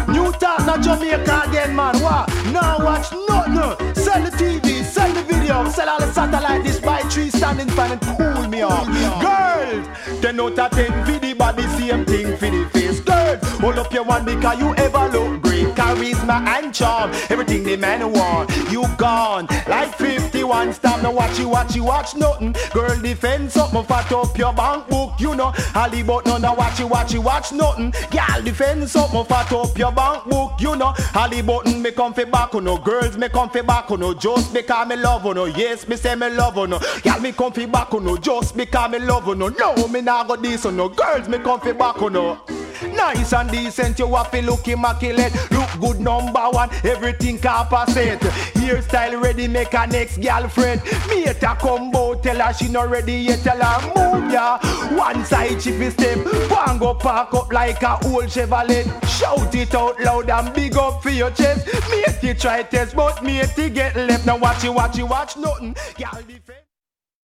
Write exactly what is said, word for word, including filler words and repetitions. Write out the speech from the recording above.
New talk, not Jamaica again, man. What? Now watch nothing. Sell the T V, sell the video, sell all the satellite. This by tree standing fan and cool me off. Girls, ten out of ten for the body, same thing for the face. Girls, hold up your one because you ever look great. Charisma and charm, everything the man want. You gone like fifty-one. Stop now, watch you, watch you, watch nothing. Girl, defend something, fat up your bank book, you know. Hollywood, no, no, watch you, watch you, watch nothing. Girl, defend something, fat up your bank book, you know. Hollywood, me come fi back, oh no. Girls, me come fi back, oh no. Just because me love, oh no. Yes, me say me love, oh no. Girl, me come fi back, oh no. Just because me love, oh no. No, me nah go this, oh no. Girls, me come fi back, oh no. Nice and decent, you have to look immaculate. Look good number one, everything composite. Hairstyle ready, make her next girlfriend. Mate a combo, tell her she not ready yet. Tell her move ya, one side she fi step. One go park up like a old Chevrolet. Shout it out loud and big up for your chest. Mate you try test, but mate you get left. Now watch you, watch you, watch nothing. Girl defend.